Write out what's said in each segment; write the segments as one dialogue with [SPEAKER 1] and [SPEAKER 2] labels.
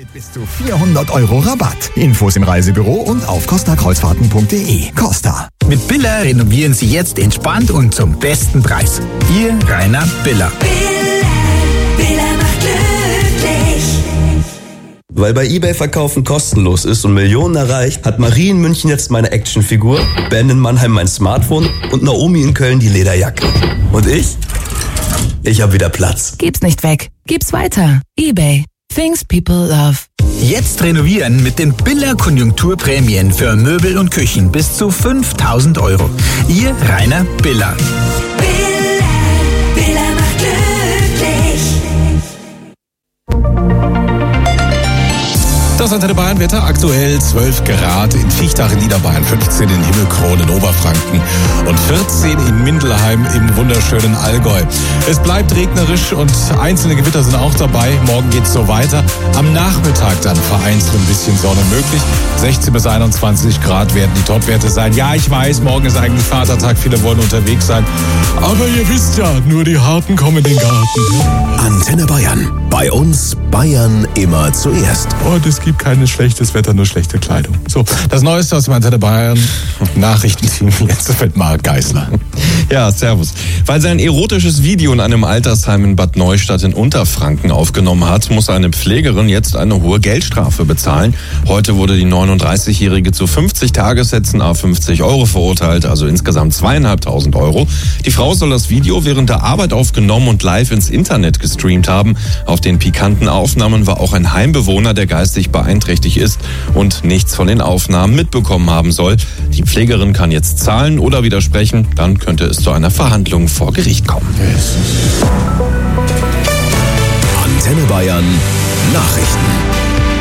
[SPEAKER 1] Mit bis zu 400 € Rabatt. Infos im Reisebüro und auf costakreuzfahrten.de. Costa.
[SPEAKER 2] Mit Billa renovieren Sie jetzt entspannt und zum besten Preis. Ihr Rainer Biller.
[SPEAKER 3] Billa macht glücklich.
[SPEAKER 4] Weil bei eBay Verkaufen kostenlos ist und Millionen erreicht, hat Marie in München jetzt meine Actionfigur, Ben in Mannheim mein Smartphone und Naomi in Köln die Lederjacke. Und ich? Ich hab wieder Platz.
[SPEAKER 5] Gib's nicht weg. Gib's weiter. eBay. Things people love.
[SPEAKER 2] Jetzt renovieren mit den Biller Konjunkturprämien für Möbel und Küchen bis zu 5.000 €. Ihr Rainer Biller.
[SPEAKER 3] Billa macht glücklich.
[SPEAKER 6] Das Antenne Bayern Wetter, aktuell 12 Grad in Viechtach in Niederbayern, 15 in Himmelkron in Oberfranken und 14 in Mindelheim im wunderschönen Allgäu. Es bleibt regnerisch und einzelne Gewitter sind auch dabei. Morgen geht's so weiter. Am Nachmittag dann vereinzelt ein bisschen Sonne möglich. 16 bis 21 Grad werden die Topwerte sein. Ja, ich weiß, morgen ist eigentlich Vatertag, viele wollen unterwegs sein. Aber ihr wisst ja, nur die Harten kommen in den Garten.
[SPEAKER 7] Antenne Bayern. Bei uns Bayern immer zuerst.
[SPEAKER 6] Und es gibt kein schlechtes Wetter, nur schlechte Kleidung. So, das Neueste aus dem Antenne Bayern Nachrichtenteam jetzt mit Marc Geisler.
[SPEAKER 8] Ja, servus. Weil sein erotisches Video in einem Altersheim in Bad Neustadt in Unterfranken aufgenommen hat, muss eine Pflegerin jetzt eine hohe Geldstrafe bezahlen. Heute wurde die 39-Jährige zu 50 Tagessätzen à 50 € verurteilt, also insgesamt 2.500 €. Die Frau soll das Video während der Arbeit aufgenommen und live ins Internet gestreamt haben. Auf den pikanten Aufnahmen war auch ein Heimbewohner, der geistig beeinträchtigt ist und nichts von den Aufnahmen mitbekommen haben soll. Die Pflegerin kann jetzt zahlen oder widersprechen, dann könnte es zu einer Verhandlung vor Gericht kommen.
[SPEAKER 7] Antenne Bayern Nachrichten.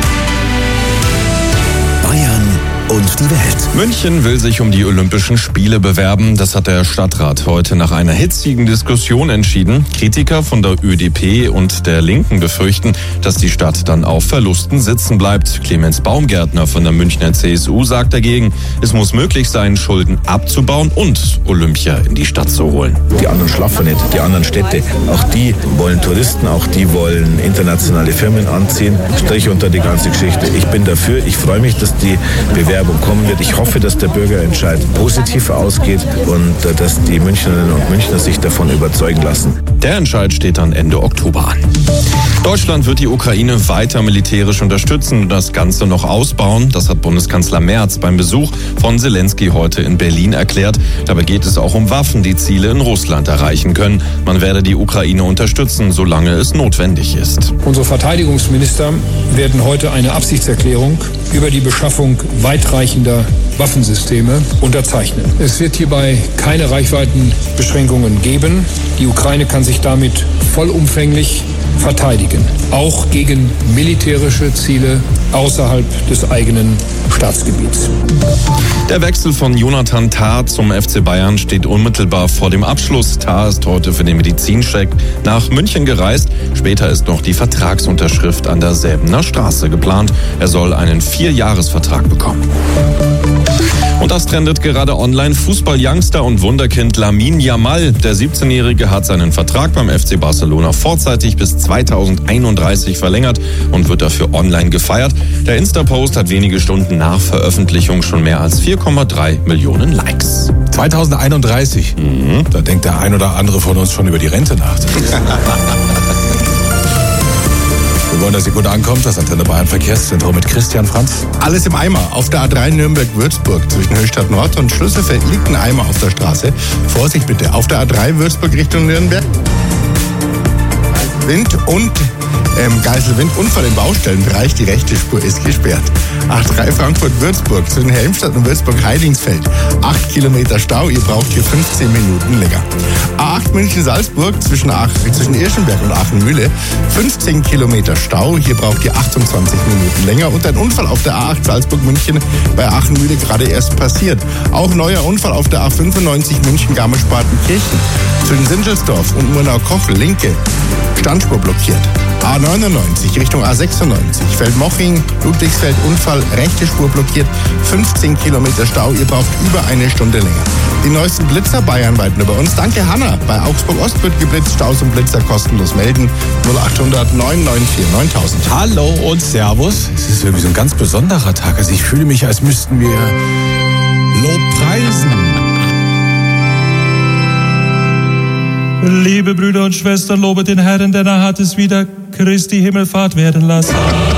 [SPEAKER 7] Bayern und die Welt.
[SPEAKER 8] München will sich um die Olympischen Spiele bewerben. Das hat der Stadtrat heute nach einer hitzigen Diskussion entschieden. Kritiker von der ÖDP und der Linken befürchten, dass die Stadt dann auf Verlusten sitzen bleibt. Clemens Baumgärtner von der Münchner CSU sagt dagegen, es muss möglich sein, Schulden abzubauen und Olympia in die Stadt zu holen.
[SPEAKER 9] Die anderen schlafen nicht, die anderen Städte, auch die wollen Touristen, auch die wollen internationale Firmen anziehen. Strich unter die ganze Geschichte. Ich bin dafür, ich freue mich, dass die Bewerbung kommen wird. Ich hoffe, dass der Bürgerentscheid positiv ausgeht und dass die Münchnerinnen und Münchner sich davon überzeugen lassen.
[SPEAKER 8] Der Entscheid steht dann Ende Oktober an. Deutschland wird die Ukraine weiter militärisch unterstützen und das Ganze noch ausbauen. Das hat Bundeskanzler Merz beim Besuch von Zelensky heute in Berlin erklärt. Dabei geht es auch um Waffen, die Ziele in Russland erreichen können. Man werde die Ukraine unterstützen, solange es notwendig ist.
[SPEAKER 10] Unsere Verteidigungsminister werden heute eine Absichtserklärung über die Beschaffung weitreichender Waffensysteme unterzeichnen. Es wird hierbei keine Reichweitenbeschränkungen geben. Die Ukraine kann sich damit vollumfänglich verteidigen, auch gegen militärische Ziele außerhalb des eigenen Staatsgebiets.
[SPEAKER 8] Der Wechsel von Jonathan Tah zum FC Bayern steht unmittelbar vor dem Abschluss. Tah ist heute für den Medizincheck nach München gereist. Später ist noch die Vertragsunterschrift an der Säbener Straße geplant. Er soll einen 4-Jahres-Vertrag bekommen. Und das trendet gerade online. Fußball-Youngster und Wunderkind Lamine Yamal. Der 17-Jährige hat seinen Vertrag beim FC Barcelona vorzeitig bis 2031 verlängert und wird dafür online gefeiert. Der Insta-Post hat wenige Stunden nach Veröffentlichung schon mehr als 4,3 Millionen Likes.
[SPEAKER 6] 2031? Da denkt der ein oder andere von uns schon über die Rente nach. Wir wollen, dass ihr gut ankommt. Das Antenne Bayern Verkehrszentrum mit Christian Franz.
[SPEAKER 11] Alles im Eimer. Auf der A3 Nürnberg-Würzburg zwischen Höchstadt Nord und Schlüsselfeld liegt ein Eimer auf der Straße. Vorsicht bitte. Auf der A3 Würzburg Richtung Nürnberg. Wind und Geiselwind und vor dem Baustellenbereich. Die rechte Spur ist gesperrt. A3 Frankfurt-Würzburg zwischen Helmstadt und Würzburg-Heidingsfeld. 8 Kilometer Stau, ihr braucht hier 15 Minuten länger. A8 München-Salzburg zwischen Irschenberg und Aachen-Mühle. 15 Kilometer Stau, hier braucht ihr 28 Minuten länger. Und ein Unfall auf der A8 Salzburg-München bei Aachen-Mühle gerade erst passiert. Auch neuer Unfall auf der A95 München-Garmisch-Partenkirchen. Zwischen Sinschelsdorf und Murnau-Kochel, linke Standspur blockiert. A99 Richtung A96, Feldmoching, Ludwigsfeld, Unfall, rechte Spur blockiert, 15 Kilometer Stau, ihr braucht über eine Stunde länger. Die neuesten Blitzer bayernweit nur bei uns. Danke Hanna. Bei Augsburg Ost wird geblitzt, Staus und Blitzer kostenlos melden. 0800 994 9000.
[SPEAKER 6] Hallo und Servus. Es ist irgendwie so ein ganz besonderer Tag. Also ich fühle mich, als müssten wir Lobpreisen.
[SPEAKER 12] Liebe Brüder und Schwestern, lobet den Herrn, denn er hat es wieder Christi Himmelfahrt werden lassen.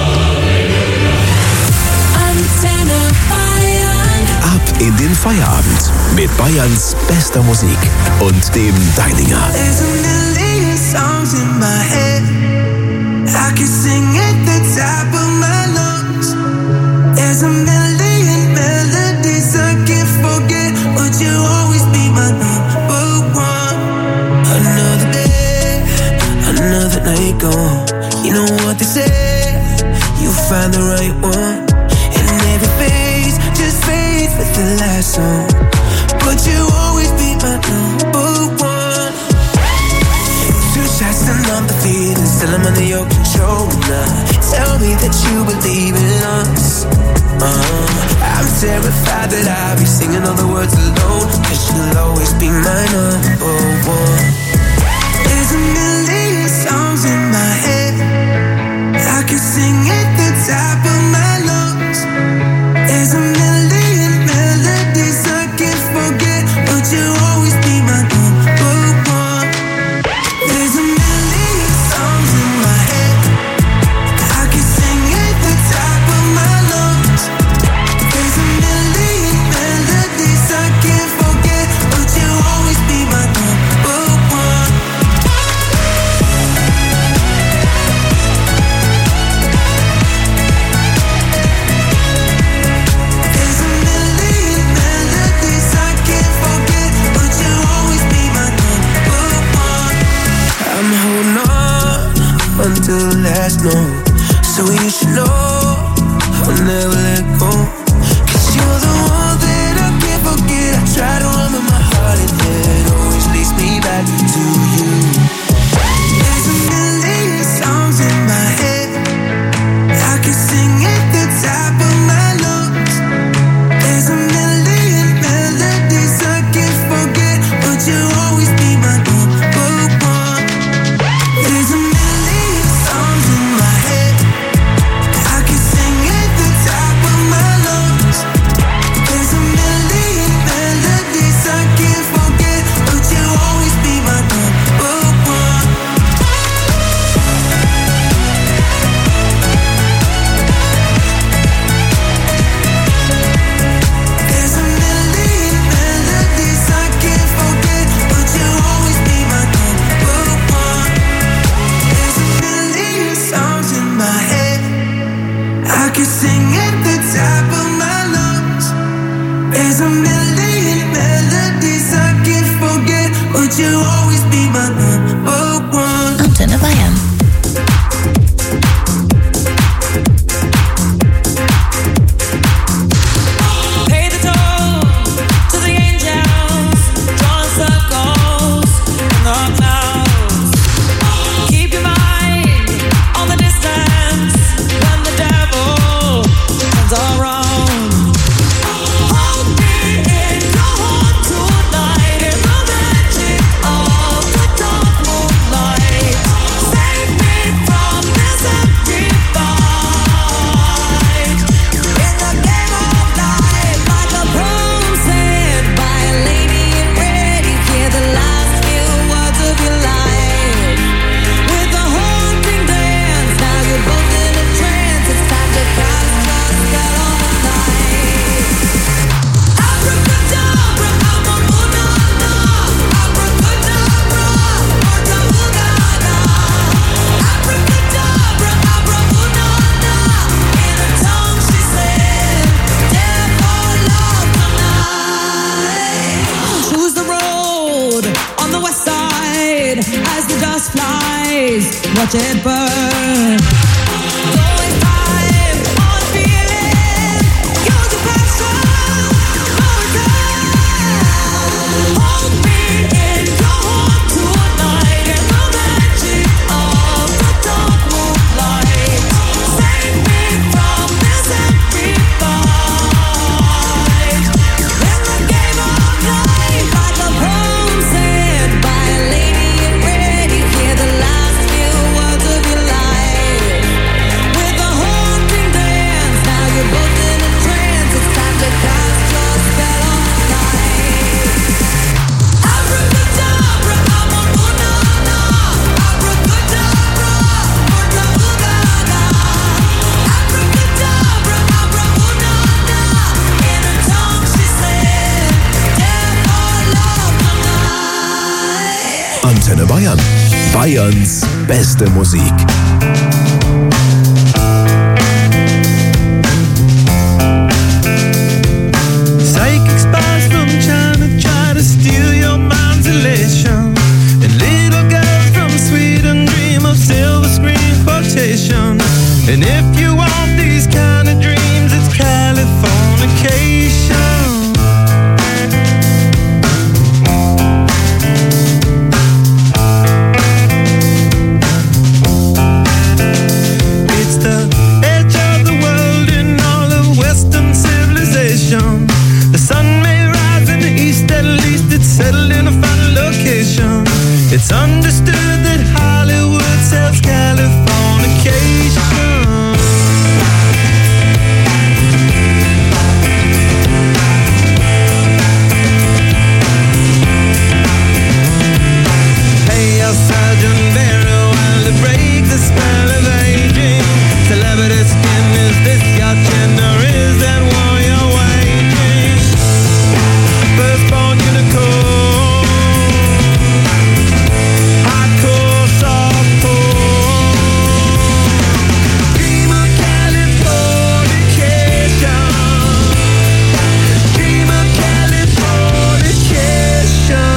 [SPEAKER 7] Ab in den Feierabend mit Bayerns bester Musik und dem Deilinger.
[SPEAKER 3] There's a million songs in my head. I can sing at the top of my lungs. There's a million melodies I can't forget. Would you always be my number one? Another day, another night gone. You know what they say, you'll find the right one. And every phase just fades with the last song. But you always be my number one. Two shots to numb the feeling, still I'm under your control now. Tell me that you believe in us. I'm terrified that I'll be singing all the words alone, 'cause you'll always be my number one. There's a million songs in my head. I can sing at the top of my lungs. There's a million melodies I can't forget, but you'll always be my number one. There's a million songs in my head. I can sing at the top of my lungs. There's a million melodies I can't forget, but you'll always be my number one. There's a million melodies I can't forget, but you'll always be my number one. I'm holding on until the last note, so you should know I'll never let go. 'Cause you're the one that I can't forget. I try to run with my heart and it always leads me back to you. There's a million songs in my head. I can sing at the top of my lungs. There's a million melodies I can't forget, but you'll always be my number one. There's a million songs in my head. I can sing at the top of my lungs. There's a million melodies I can't forget, but you'll always be my number one. There's a million melodies I can't forget, but you'll always be my number one. There's a million songs in my head. I can sing at the top of my lungs. There's a million melodies I can't forget, but you'll always be my number one.
[SPEAKER 5] Antenne Bayern.
[SPEAKER 3] Pay the toll to the angels, drawing circles in the clouds. Keep your mind on the distance when the devil turns around. Hold me in your heart tonight in the magic of the dark moonlight. Save me from this empty fight. In the game of life, like a poem said by a lady in red, you hear the last few words of your life. With a haunting dance, now you're both in a trance. It's time to cast your spell on the night. Abracadabra, abracadabra, abracadabra, abracadabra, abracadabra, abracadabra. In a tongue she said, "Death or love tonight." Choose the road on the west side as the dust flies. Watch it burn. Going time on feeling. Use your passion for return. Hold me in your heart tonight in the magic of the dark
[SPEAKER 7] Bayerns beste Musik.
[SPEAKER 3] Psychic spies from China try to steal your mind's elation, and little girls from Sweden dream of silver screen quotation. And if you want these kind of dreams, it's Californication. It's the edge of the world in all of Western civilization. The sun may rise in the east, at least it's settled in a final location. It's understood that Hollywood sells Californication. Hey, your Sergeant Barrow, while to break the spell of aging. Celebrity skin, is this your gender? Is that war you're waging? Firstborn unicorn, hardcore softcore. Dream of Californication. Dream of Californication.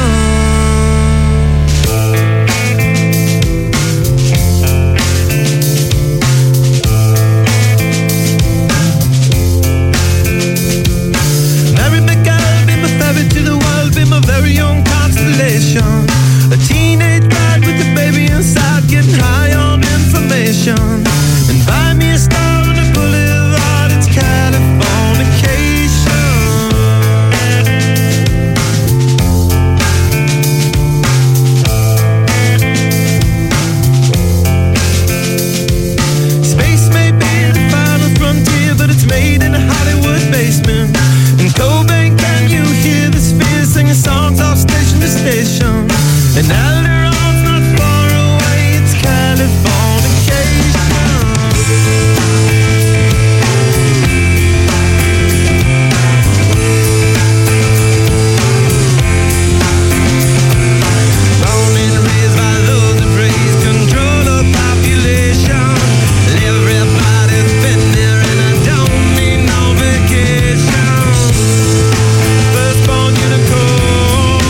[SPEAKER 3] Mary McGill, be my ferry to the world, be my very own constellation. A teenage bride with a baby inside, getting high on information. And buy me a star on a boulevard, it's Californication. Space may be the final frontier, but it's made in a Hollywood basement. In Cobain, can you hear the spheres singing songs off station to station? And Alderon's not far away, it's Californication. Born and raised by those that praise control of population. Everybody's been there and I don't need no vacation. Firstborn unicorn,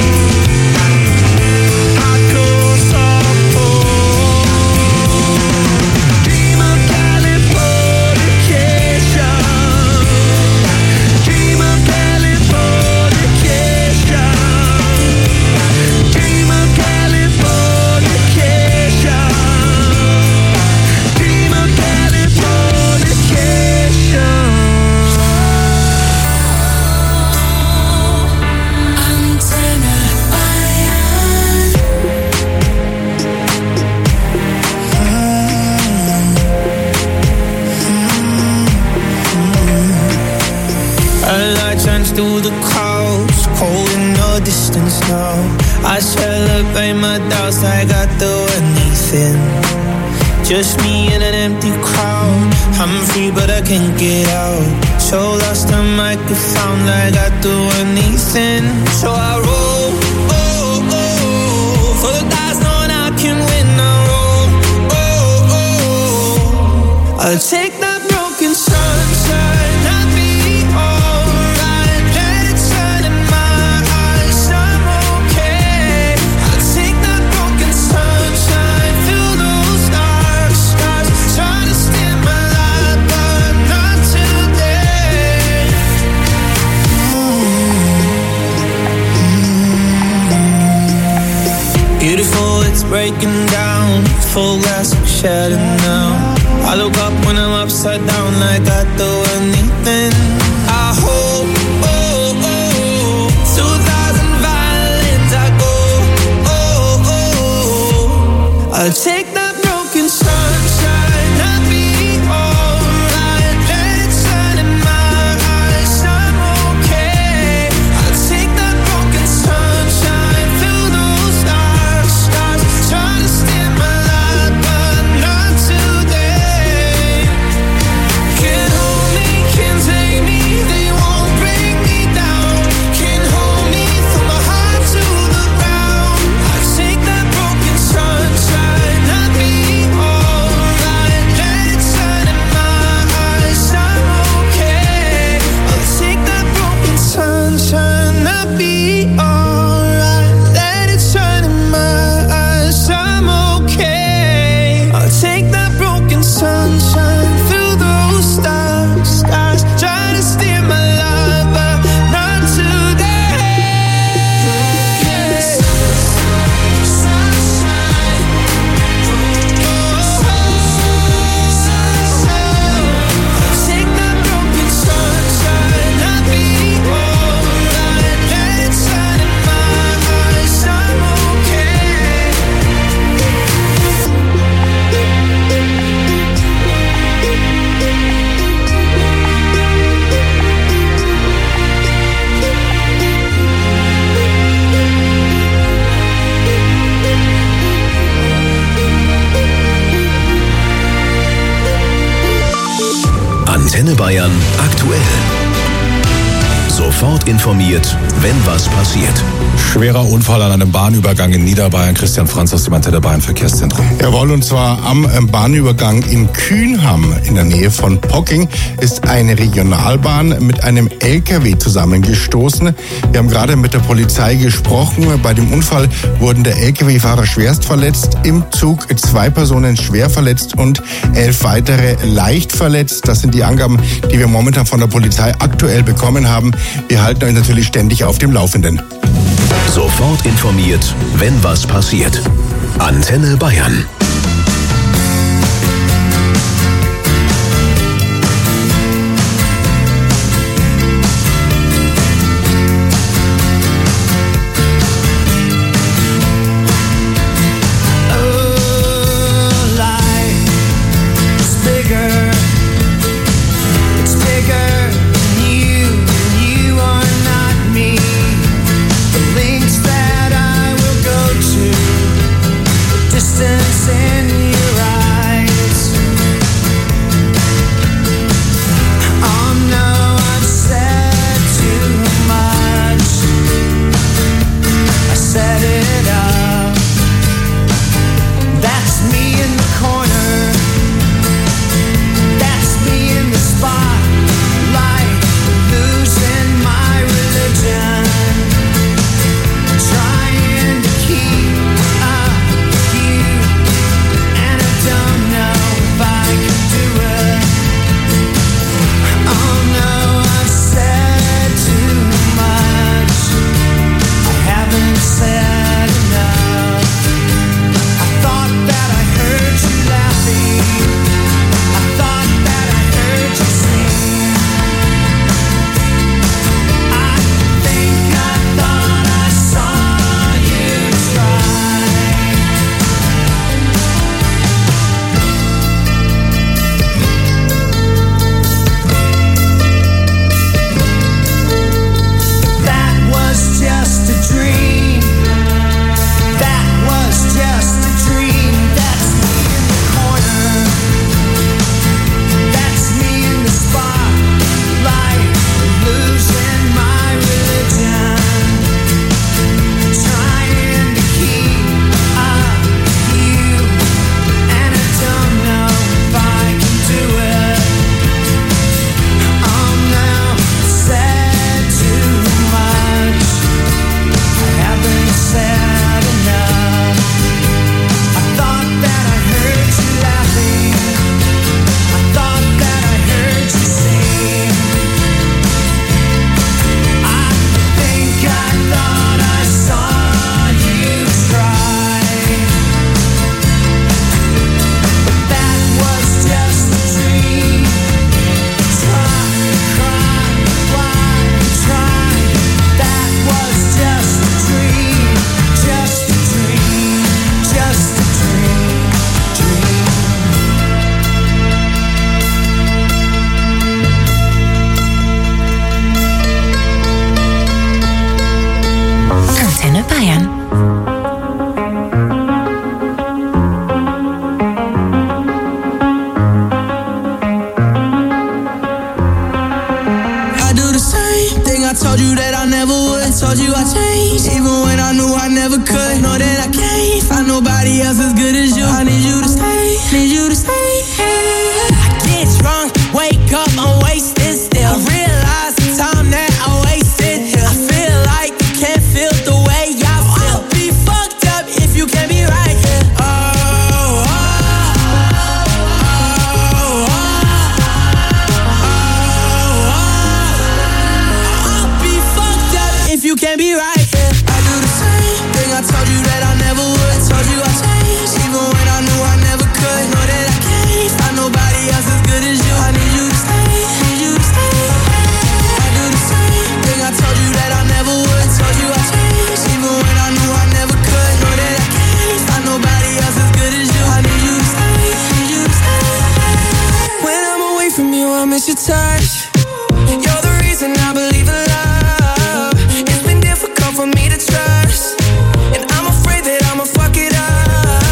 [SPEAKER 3] hardcore softcore. Dream of Californication. Dream of Californication. Dream of Californication. Dream of Californication.
[SPEAKER 13] A light shines through the clouds, cold in the distance now. I celebrate my doubts, I got through anything. Just me in an empty crowd. I'm free but I can't get out. So lost the microphone, I got through anything. So I roll, oh, oh, for the guys knowing I can win. I roll, oh, oh, I'll take that broken sunshine, I'll be alright. Let it shine in my eyes, I'm okay. I'll take that broken sunshine, fill those stars, trying to steal my life, but not today. Beautiful, it's breaking down, full glass of shadow now. I look up when I'm upside down, like I do anything. I hope, oh, oh, 2,000 violins I go, oh, oh. I'll take that broken sunshine, I'll be alright. Let it shine in my eyes, I'm okay. I'll take that broken sunshine, fill those stars, trying to steal my life, but not today. Can't hold me, can't take me, they won't break me down. Can't hold me from my heart to the ground. I'll take that broken sunshine.
[SPEAKER 7] Antenne Bayern aktuell. Sofort informiert, wenn was passiert.
[SPEAKER 6] Schwerer Unfall an einem Bahnübergang in Niederbayern. Christian Franz aus dem Antenne Bayern Verkehrszentrum.
[SPEAKER 11] Jawohl, und zwar am Bahnübergang in Kühnhamm in der Nähe von Pocking ist eine Regionalbahn mit einem LKW zusammengestoßen. Wir haben gerade mit der Polizei gesprochen. Bei dem Unfall wurden der LKW-Fahrer schwerst verletzt, im Zug 2 Personen schwer verletzt und 11 weitere leicht verletzt. Das sind die Angaben, die wir momentan von der Polizei aktuell bekommen haben. Wir halten euch natürlich ständig auf dem Laufenden.
[SPEAKER 7] Sofort informiert, wenn was passiert. Antenne Bayern.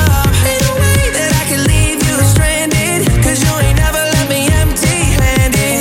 [SPEAKER 3] Ain't no way that I can leave you stranded, 'cause you ain't never let me empty-handed.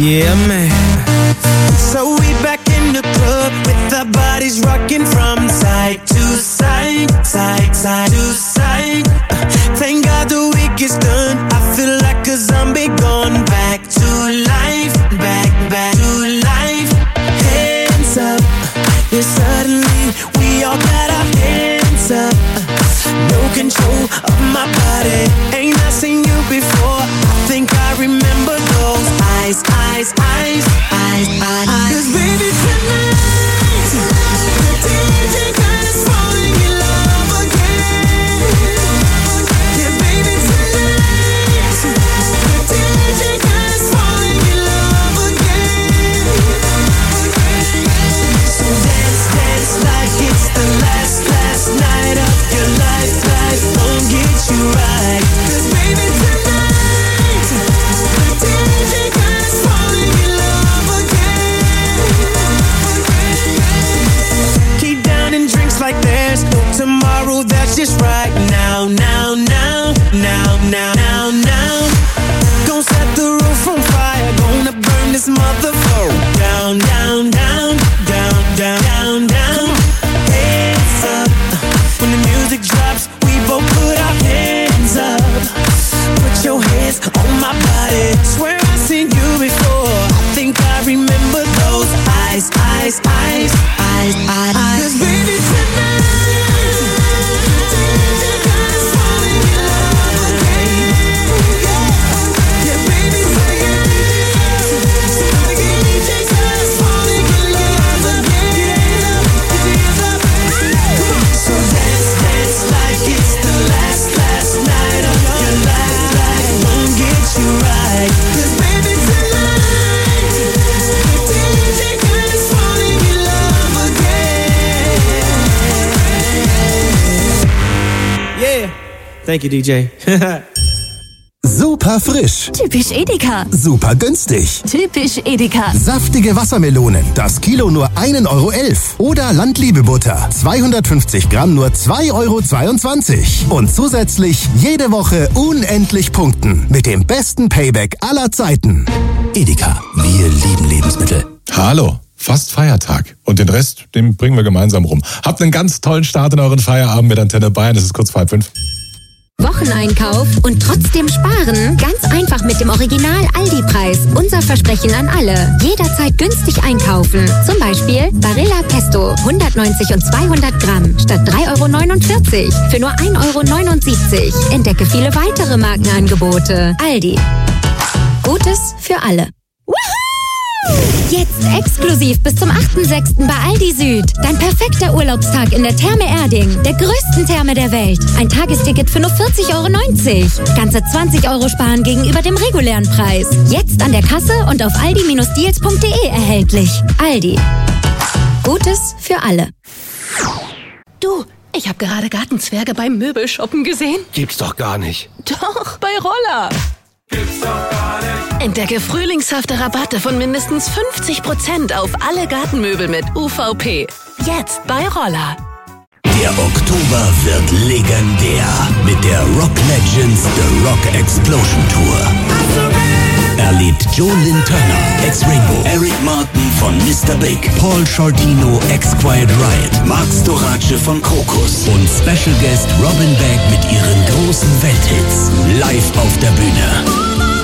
[SPEAKER 13] Yeah, man. So we back in the club with our bodies rocking from side to side, side, side to side. Thank God the week is done. I feel like a zombie gone back to life, back to life. Hands up, yeah, suddenly we all got our hands up. No control of my body. Ain't I seen you before? I think I remember those eyes, eyes, eyes, eyes, eyes. 'Cause baby tonight, the DJ got us falling in love again. Yeah, baby tonight, the DJ got us falling in love again. So dance, dance like it's the last night of your life. Life won't get you right. 'Cause baby tonight, the DJ got us falling in love again. Keep downing drinks like there's no tomorrow. That's just right now, now, now, now, now, now, now. Gonna set the roof on fire. Gonna burn this motherfucker down, down, down, down, down, down, down. Hands up. When the music drops, we both put our hands up. Put your hands on my body. Swear I've seen you before. I think I remember those eyes, eyes, eyes, eyes, eyes. 'Cause baby tonight, DJ got us falling in love again. Yeah, baby tonight, DJ got us falling in love again. So dance, dance like it's the last night of your life. Life won't get you right. 'Cause baby tonight, the DJ got us falling in love again. Yeah. Thank you, DJ.
[SPEAKER 14] Super frisch.
[SPEAKER 15] Typisch Edeka.
[SPEAKER 14] Super günstig.
[SPEAKER 15] Typisch Edeka.
[SPEAKER 14] Saftige Wassermelonen. Das Kilo nur 1,11 € Oder Landliebe-Butter. 250 Gramm nur 2,22 € Und zusätzlich jede Woche unendlich punkten. Mit dem besten Payback aller Zeiten.
[SPEAKER 7] Edeka. Wir lieben Lebensmittel.
[SPEAKER 6] Hallo. Fast Feiertag. Und den Rest, den bringen wir gemeinsam rum. Habt einen ganz tollen Start in euren Feierabend mit Antenne Bayern. Es ist kurz 4:30.
[SPEAKER 16] Wocheneinkauf und trotzdem sparen? Ganz einfach mit dem Original Aldi-Preis. Unser Versprechen an alle. Jederzeit günstig einkaufen. Zum Beispiel Barilla Pesto 190 und 200 Gramm statt 3,49 € für nur 1,79 €. Entdecke viele weitere Markenangebote. Aldi. Gutes für alle. Jetzt exklusiv bis zum 8.6. bei Aldi Süd. Dein perfekter Urlaubstag in der Therme Erding, der größten Therme der Welt. Ein Tagesticket für nur 40,90 €. Ganze 20 € sparen gegenüber dem regulären Preis. Jetzt an der Kasse und auf aldi-deals.de erhältlich. Aldi. Gutes für alle.
[SPEAKER 5] Du, ich habe gerade Gartenzwerge beim Möbelshoppen gesehen.
[SPEAKER 7] Gibt's doch gar nicht.
[SPEAKER 5] Doch, bei Roller.
[SPEAKER 3] Gibt's doch gar nicht.
[SPEAKER 5] Entdecke frühlingshafte Rabatte von mindestens 50% auf alle Gartenmöbel mit UVP. Jetzt bei Roller.
[SPEAKER 7] Der Oktober wird legendär mit der Rock Legends The Rock Explosion Tour. Erlebt Joe Lynn Turner, ex-Rainbow, Eric Martin von Mr. Big, Paul Shortino, ex-Quiet Riot, Mark Storace von Krokus und Special Guest Robin Beck mit ihren großen Welthits live auf der Bühne.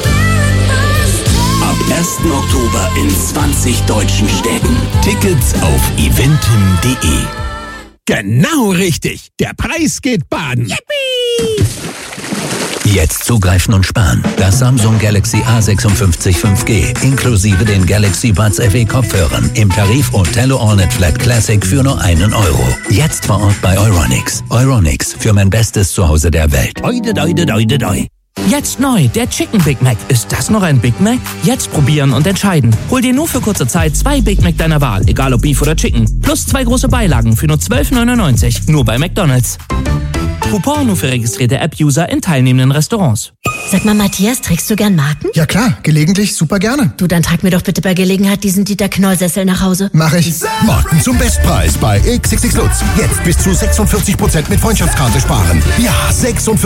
[SPEAKER 7] Ab 1. Oktober in 20 deutschen Städten. Tickets auf eventim.de.
[SPEAKER 2] Genau richtig. Der Preis geht baden.
[SPEAKER 7] Yippie! Jetzt zugreifen und sparen. Das Samsung Galaxy A56 5G inklusive den Galaxy Buds FE Kopfhörern im Tarif Otello AllNet Flat Classic für nur 1 €. Jetzt vor Ort bei Euronics. Euronics, für mein bestes Zuhause der Welt. Oide, oide, oide, oide.
[SPEAKER 17] Jetzt neu, der Chicken Big Mac. Ist das noch ein Big Mac? Jetzt probieren und entscheiden. Hol dir nur für kurze Zeit 2 Big Mac deiner Wahl, egal ob Beef oder Chicken. Plus 2 große Beilagen für nur 12,99 €. Nur bei McDonald's. Coupon nur für registrierte App-User in teilnehmenden Restaurants.
[SPEAKER 15] Sag mal, Matthias, trägst du gern Marken?
[SPEAKER 11] Ja klar, gelegentlich super gerne.
[SPEAKER 15] Du, dann trag mir doch bitte bei Gelegenheit diesen Dieter Knoll-Sessel nach Hause.
[SPEAKER 11] Mach ich.
[SPEAKER 1] Marken zum Bestpreis bei XXX Lutz. Jetzt bis zu 46% mit Freundschaftskarte sparen. Ja,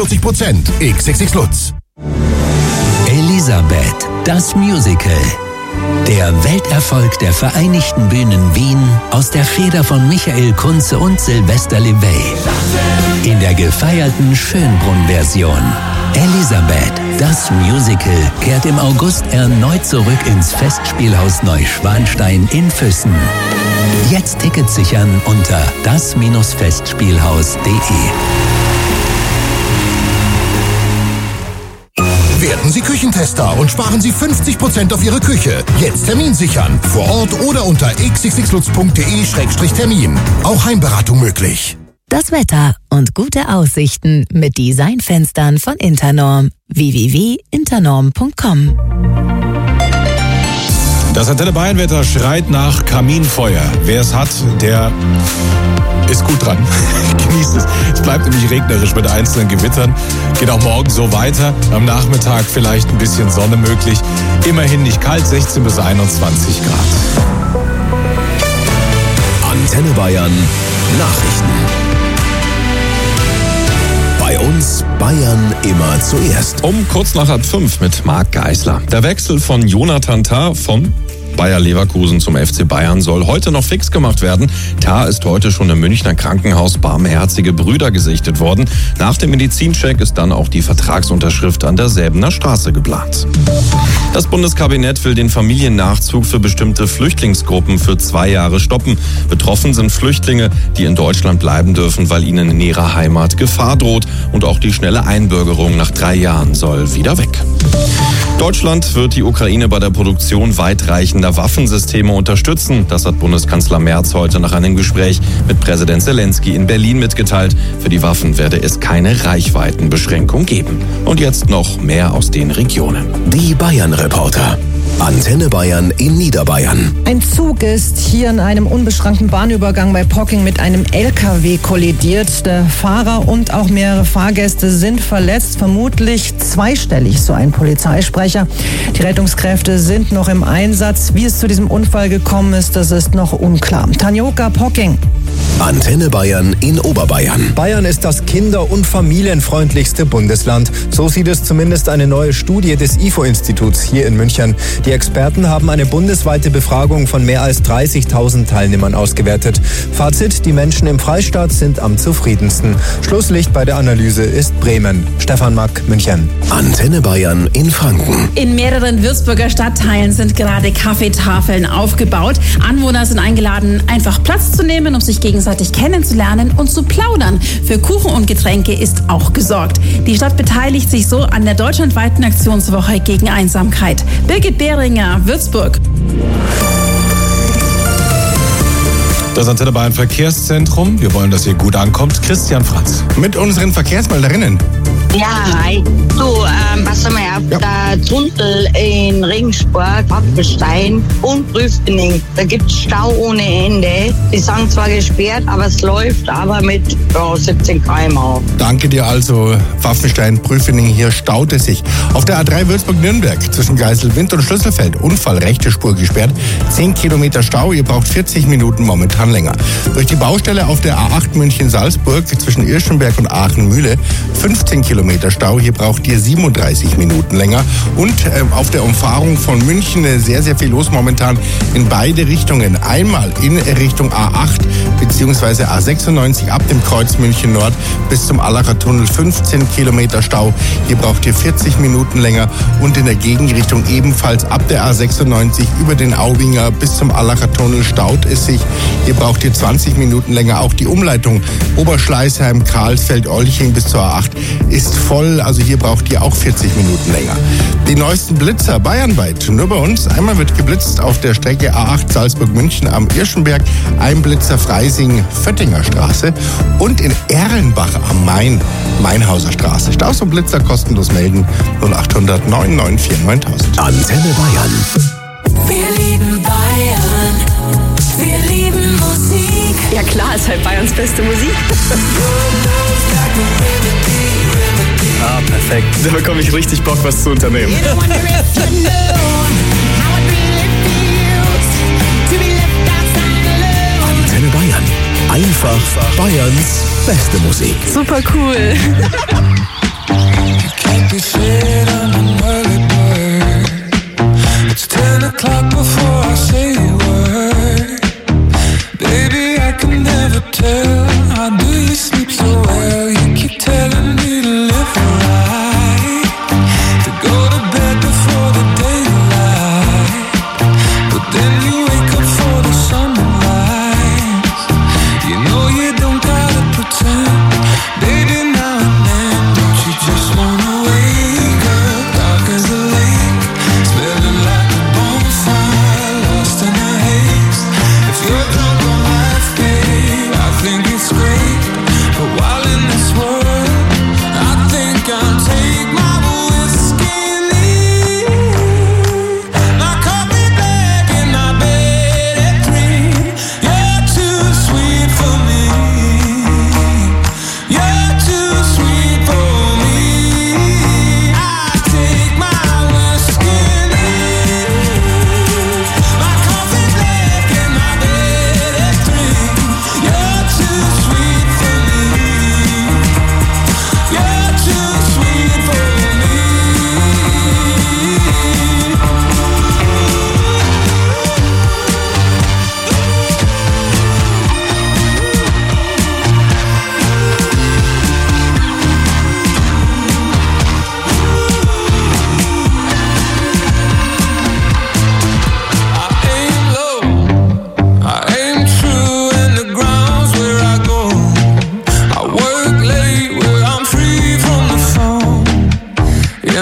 [SPEAKER 1] 46%. XXX Lutz.
[SPEAKER 7] Elisabeth, das Musical. Der Welterfolg der Vereinigten Bühnen Wien aus der Feder von Michael Kunze und Sylvester Levay. In der gefeierten Schönbrunn-Version. Elisabeth, das Musical, kehrt im August erneut zurück ins Festspielhaus Neuschwanstein in Füssen. Jetzt Tickets sichern unter das-festspielhaus.de.
[SPEAKER 14] Werden Sie Küchentester und sparen Sie 50% auf Ihre Küche. Jetzt Termin sichern. Vor Ort oder unter xxlutz.de/termin. Auch Heimberatung möglich.
[SPEAKER 18] Das Wetter und gute Aussichten mit Designfenstern von Internorm. www.internorm.com.
[SPEAKER 6] Das Antenne Bayern-Wetter schreit nach Kaminfeuer. Wer es hat, der ist gut dran. Genießt es. Es bleibt nämlich regnerisch mit einzelnen Gewittern. Geht auch morgen so weiter. Am Nachmittag vielleicht ein bisschen Sonne möglich. Immerhin nicht kalt, 16 bis 21 Grad.
[SPEAKER 14] Antenne Bayern Nachrichten. Bei uns Bayern immer zuerst.
[SPEAKER 8] Um kurz nach 4:30 mit Marc Geisler. Der Wechsel von Jonathan Tah von Bayer Leverkusen zum FC Bayern soll heute noch fix gemacht werden. Tah ist heute schon im Münchner Krankenhaus Barmherzige Brüder gesichtet worden. Nach dem Medizincheck ist dann auch die Vertragsunterschrift an der Säbener Straße geplant. Das Bundeskabinett will den Familiennachzug für bestimmte Flüchtlingsgruppen für 2 Jahre stoppen. Betroffen sind Flüchtlinge, die in Deutschland bleiben dürfen, weil ihnen in ihrer Heimat Gefahr droht. Und auch die schnelle Einbürgerung nach 3 Jahren soll wieder weg. Deutschland wird die Ukraine bei der Produktion weitreichender Waffensysteme unterstützen. Das hat Bundeskanzler Merz heute nach einem Gespräch mit Präsident Zelensky in Berlin mitgeteilt. Für die Waffen werde es keine Reichweitenbeschränkung geben. Und jetzt noch mehr aus den Regionen.
[SPEAKER 14] Die Bayern-Reporter. Antenne Bayern in Niederbayern.
[SPEAKER 19] Ein Zug ist hier in einem unbeschrankten Bahnübergang bei Pocking mit einem LKW kollidiert. Der Fahrer und auch mehrere Fahrgäste sind verletzt, vermutlich zweistellig, so ein Polizeisprecher. Die Rettungskräfte sind noch im Einsatz. Wie es zu diesem Unfall gekommen ist, das ist noch unklar. Tanjoka Pocking.
[SPEAKER 14] Antenne Bayern in Oberbayern.
[SPEAKER 20] Bayern ist das kinder- und familienfreundlichste Bundesland. So sieht es zumindest eine neue Studie des IFO-Instituts hier in München. Die Experten haben eine bundesweite Befragung von mehr als 30.000 Teilnehmern ausgewertet. Fazit: Die Menschen im Freistaat sind am zufriedensten. Schlusslicht bei der Analyse ist Bremen. Stefan Mack, München.
[SPEAKER 14] Antenne Bayern in Franken.
[SPEAKER 21] In mehreren Würzburger Stadtteilen sind gerade Kaffeetafeln aufgebaut. Anwohner sind eingeladen, einfach Platz zu nehmen, um sich gegenseitig kennenzulernen und zu plaudern. Für Kuchen und Getränke ist auch gesorgt. Die Stadt beteiligt sich so an der deutschlandweiten Aktionswoche gegen Einsamkeit. Birgit Behringer, Würzburg.
[SPEAKER 6] Das Antenne Bayern Verkehrszentrum. Wir wollen, dass ihr gut ankommt. Christian Franz.
[SPEAKER 11] Mit unseren Verkehrsmelderinnen.
[SPEAKER 22] Ja, hi. Du, pass mal auf, der Tunnel in Regensburg, Apfelstein und Prüfening, da gibt's Stau ohne Ende. Die sind zwar gesperrt, aber es läuft aber mit 17 km/h.
[SPEAKER 11] Danke dir also, Pfaffenstein, Prüfening, hier staut es sich. Auf der A3 Würzburg-Nürnberg zwischen Geiselwind und Schlüsselfeld, Unfall, rechte Spur gesperrt, 10 Kilometer Stau, ihr braucht 40 Minuten momentan länger. Durch die Baustelle auf der A8 München-Salzburg zwischen Irschenberg und Aachen-Mühle, 15 Kilometer Stau, hier braucht ihr 37 Minuten länger. Und auf der Umfahrung von München sehr, sehr viel los momentan in beide Richtungen. Einmal in Richtung A8 bzw. A96 ab dem Kreuz München Nord bis zum Allacher Tunnel 15 Kilometer Stau. Hier braucht ihr 40 Minuten länger. Und in der Gegenrichtung ebenfalls ab der A96 über den Aubinger bis zum Allacher Tunnel staut es sich. Hier braucht ihr 20 Minuten länger. Auch die Umleitung Oberschleißheim, Karlsfeld, Olching bis zur A8 ist voll. Also hier braucht ihr auch 40 Minuten länger. Die neuesten Blitzer bayernweit. Nur bei uns. Einmal wird geblitzt auf der Strecke A8 Salzburg-München am Irschenberg. Ein Blitzer Freising-Föttinger Straße. Und in Erlenbach am Main, Mainhauser Straße. Staus und Blitzer kostenlos melden. 0800 994 9000.
[SPEAKER 14] Antenne Bayern.
[SPEAKER 3] Wir lieben Bayern. Wir lieben Musik.
[SPEAKER 21] Ja klar, ist halt Bayerns beste Musik.
[SPEAKER 23] Ah, perfekt. Da bekomme ich richtig Bock, was zu unternehmen.
[SPEAKER 14] Antenne Bayern. Einfach Bayerns beste Musik.
[SPEAKER 21] Super cool.
[SPEAKER 3] It's 10 o'clock.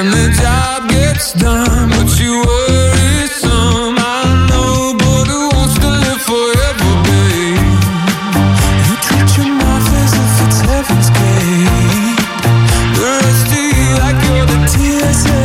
[SPEAKER 3] and the job gets done, but you worry some. I know, but who wants to live forever, babe? You treat your mouth as if it's heaven's gate. The rest of you like you're the TSA.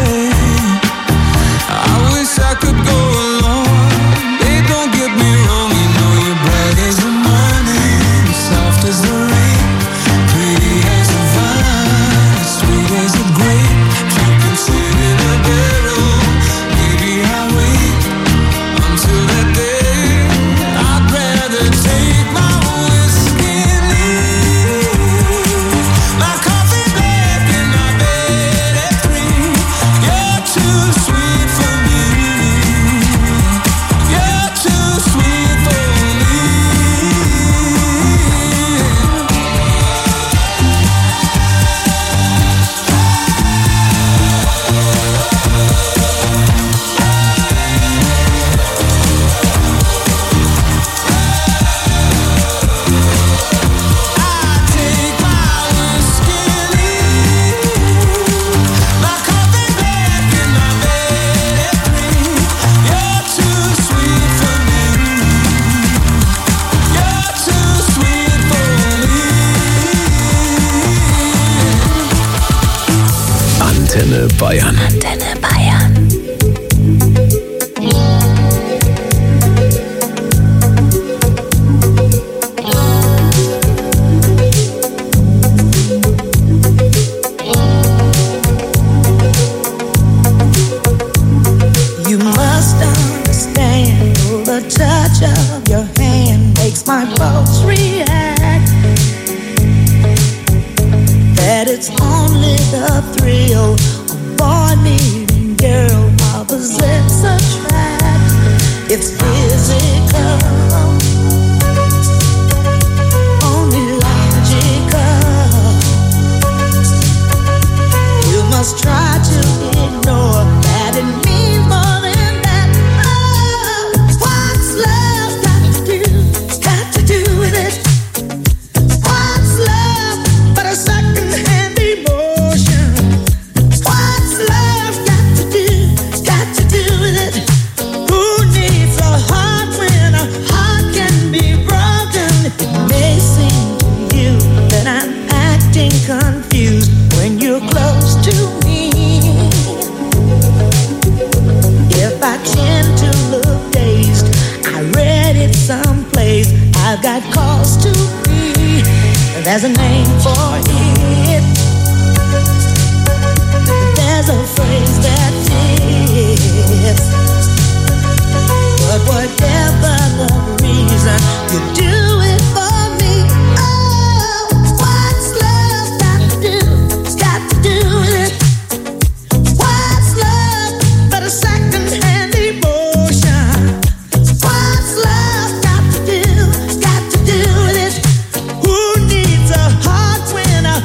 [SPEAKER 3] I wish I could go along. Babe, don't get me wrong, you know you're bright as the morning, soft as the rain, pretty as a vine, sweet as a grape. You can sit in a barrel, maybe I'll wait until that day. I'd rather take my whiskey and leave my coffee black and my bed at 3. You're too sweet for me. You're too sweet for me. Take my whiskey and leave my coffee black and my bed at 3. You're too sweet for me. You're too sweet for me.
[SPEAKER 7] Antenne Bayern.
[SPEAKER 18] Antenne Bayern.
[SPEAKER 4] You must understand, the touch of your hand makes my pulse react. That it's only the thrill of boy meeting girl, opposites attract. It's physical, only logical. You must try to ignore that it means more than that. Oh, what's love got to do with it? What's love but a second-hand emotion? What's love got to do with it? Who needs a heart when a heart can be broken? It may seem to you that I'm acting confused when you're close to me. If I tend to look dazed, I read it someplace. I've got cause to be. There's a name for it. There's a phrase that fits. But whatever the reason, you do it for me. Oh, what's love got to do with it? What's love but a second-hand emotion? What's love got to do with it? Who needs a heart when a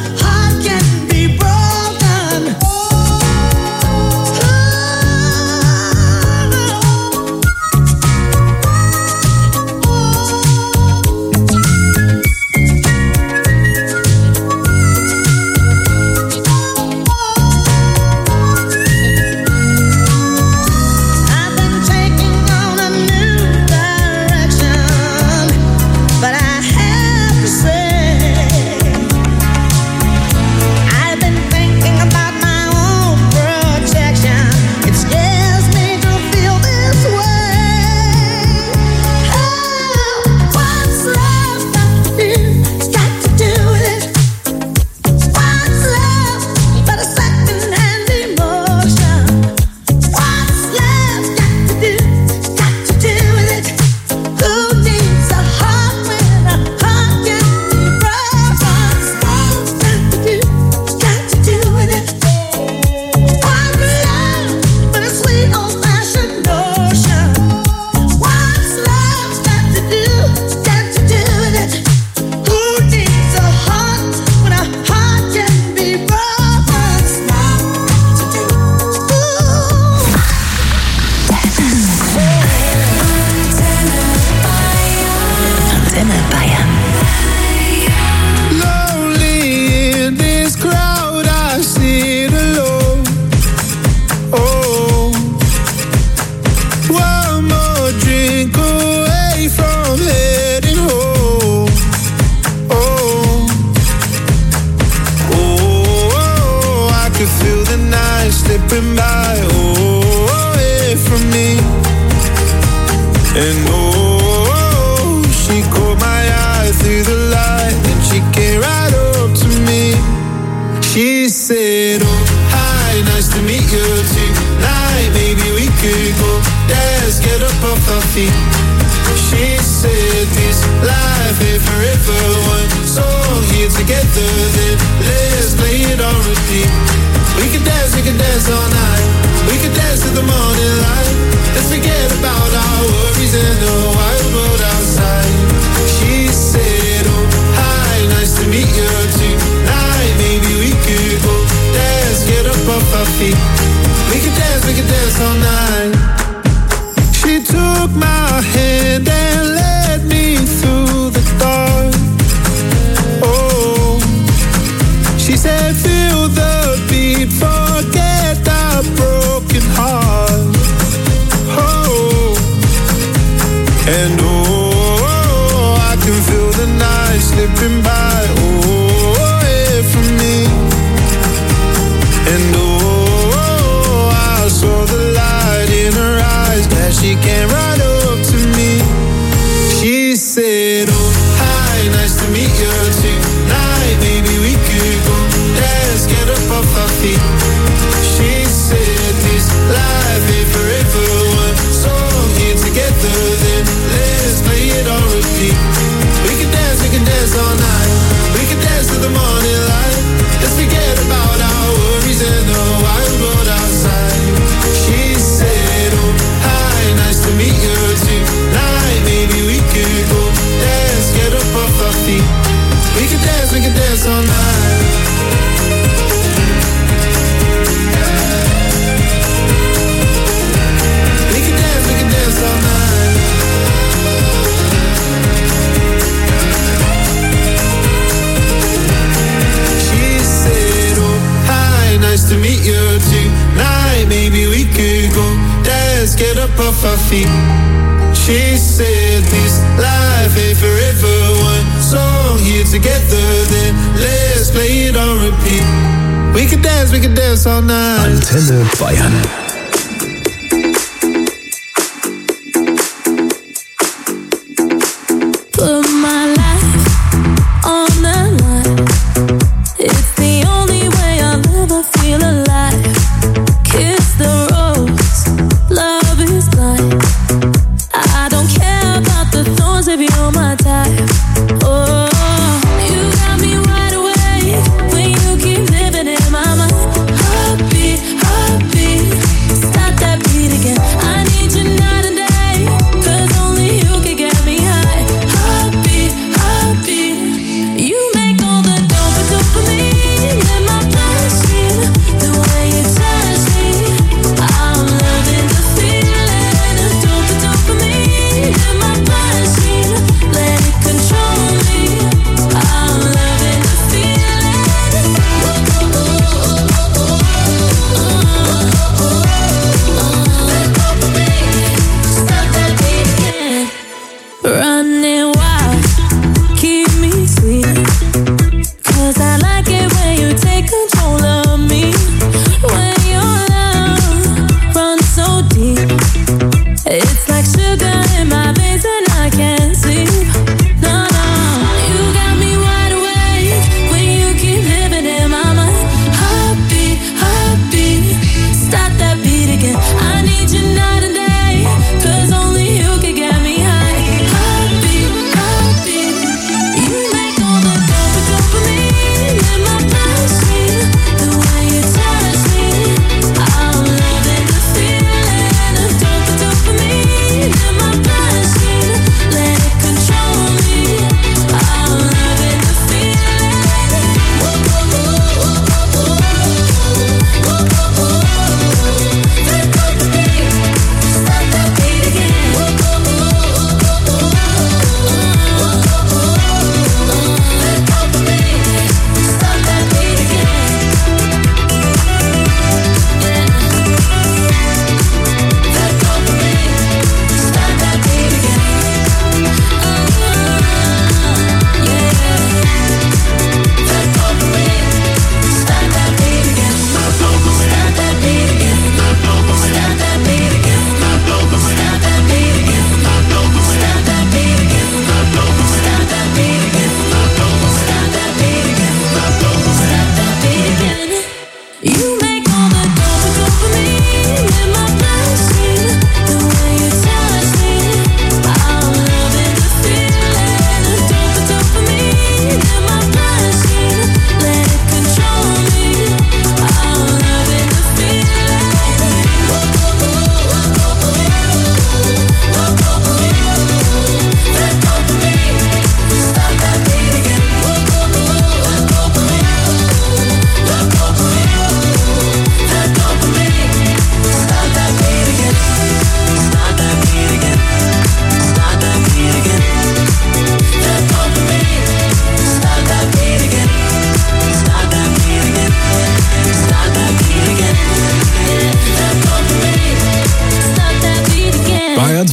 [SPEAKER 3] by, away from me. And she caught my eye through the light, and she came right up to me. She said, oh, hi, nice to meet you tonight. Maybe we could go dance, get up off our feet. She said, this life ain't forever. One song here together, then let's play it on repeat. We could dance all night. We could dance to the morning light. Let's forget about our worries and the wild world outside. She said, oh, hi, nice to meet you tonight. Maybe we could go dance, get up off our feet. We could dance all night. She took my hand and led me through the dark. Oh, she said, feel the beat, forget that broken heart. Oh, and I can feel the night slipping by, away from me. And I saw the light in her eyes, that she came right up to me. She said, oh, hi, nice to meet you tonight. Maybe we could go dance, get up off our feet. She said, this life ain't forever. One song here together, then let's play it on repeat. We can dance all night. We can dance to the morning light. Let's forget about our worries and the wild world outside. She said, oh, hi, nice to meet you tonight. Maybe we could go dance, get up off our feet. We can dance all night. We can dance all night. She said, oh, hi, nice to meet you tonight. Maybe we could go dance, get up off our feet. She said, this life ain't forever. One song here together, then let's play it on repeat. We can dance all night.
[SPEAKER 7] Antenne Bayern.
[SPEAKER 4] Put my life on the line. It's the only way I'll ever feel alive. Kiss the rose, love is blind. I don't care about the thorns if you're my type. Oh, you got me right away when you keep living in my mind. Heartbeat, heartbeat, stop that beat again. I need you night and day, 'cause only you can get me high. Heartbeat, heartbeat, you make all the dopamine in my bloodstream. The way you touch me, I'm loving the feeling of dopamine in my bloodstream. Let it control me, I'm loving the feeling. Stop that beat again. Running wild, keep me sweet, 'cause I like it when you take control of me. When your love runs so deep, it's like sugar in my veins and I can't sleep. No, no, you got me right away when you keep living in my mind. Heartbeat, heartbeat, stop that beat again. I need you night and day, 'cause only you can get me high. Heartbeat, heartbeat, you make all the dopamine in my bloodstream. The way you touch me, I'm loving the feeling of dopamine in my bloodstream. Let it control me, I'm loving the feeling. Stop that beat again.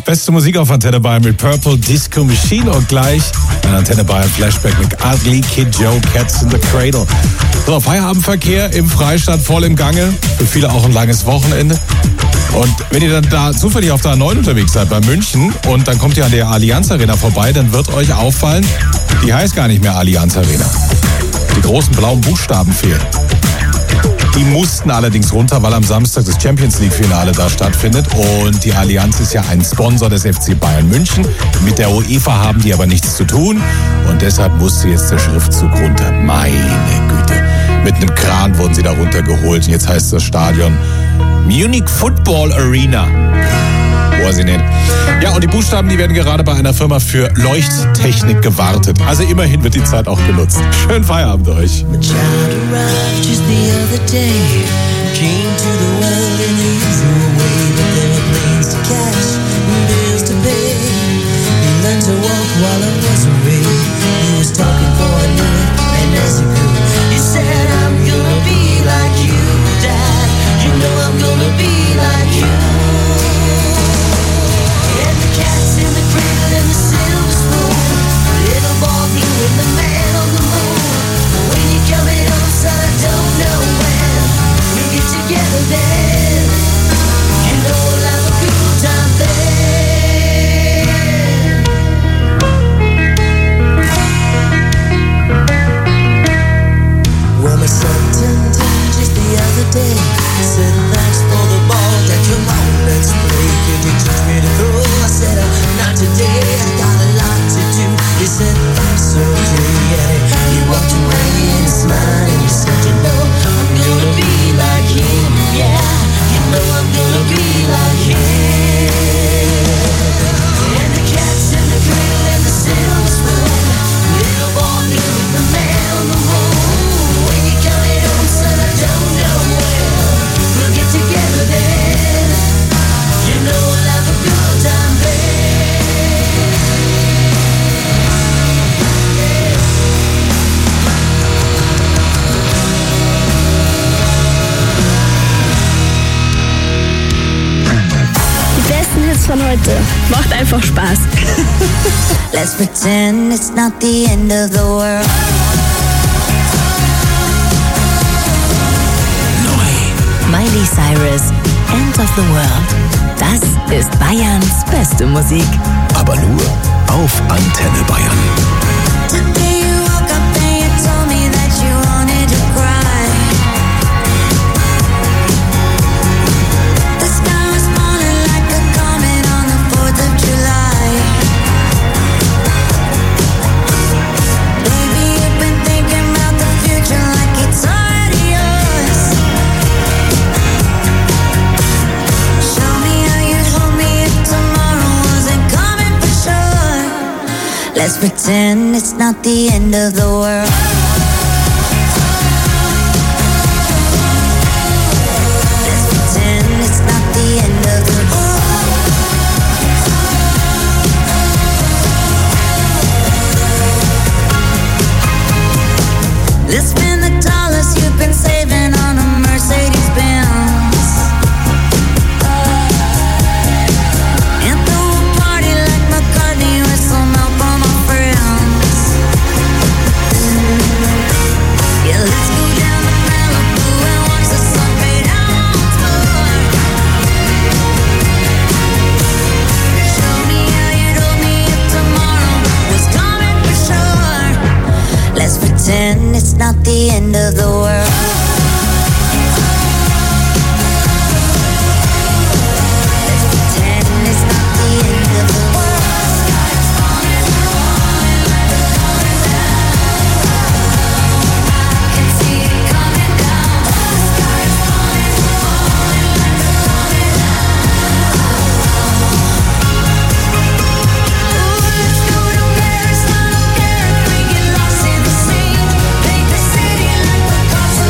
[SPEAKER 6] beste Musik auf Antenne Bayern mit Purple Disco Machine und gleich ein Antenne Bayern Flashback mit Ugly Kid Joe, Cats in the Cradle. So, Feierabendverkehr im Freistaat voll im Gange. Für viele auch ein langes Wochenende. Und wenn ihr dann da zufällig auf der A9 unterwegs seid bei München und dann kommt ihr an der Allianz Arena vorbei, dann wird euch auffallen, die heißt gar nicht mehr Allianz Arena. Die großen blauen Buchstaben fehlen. Die mussten allerdings runter, weil am Samstag das Champions League Finale da stattfindet und die Allianz ist ja ein Sponsor des FC Bayern München. Mit der UEFA haben die aber nichts zu tun und deshalb musste jetzt der Schriftzug runter. Meine Güte. Mit einem Kran wurden sie da runtergeholt und jetzt heißt das Stadion Munich Football Arena. Weiß ich nicht. Ja, und die Buchstaben, die werden gerade bei einer Firma für Leuchttechnik gewartet. Also immerhin wird die Zeit auch genutzt. Schönen Feierabend euch.
[SPEAKER 9] Von heute. Macht einfach Spaß.
[SPEAKER 4] Let's pretend it's not the end of the world.
[SPEAKER 18] Miley Cyrus, End of the World. Das ist Bayerns beste Musik.
[SPEAKER 7] Aber nur auf Antenne Bayern.
[SPEAKER 4] Today you woke up and you told me that you wanted to cry. The sky was falling like a comet on the 4th of July. Baby, you've been thinking about the future like it's already yours. Show me how you'd hold me if tomorrow wasn't coming for sure. Let's pretend it's not the end of the world. Let's pretend it's not the end of the world. Let's spend the dollars you've been saving on a Mercedes Benz. And throw a party like McCartney with some help from my friends. Yeah, let's go down to Malibu and watch the sun fade out on tour. Show me how you'd hold me if tomorrow was coming for sure. Let's pretend it's not the end of the world. Let's pretend it's not the end of the world. I can see it coming down. The sky is falling, falling like a Ooh, let's go to Paris, I don't care if we get lost in the sand. Paint the city like Picasso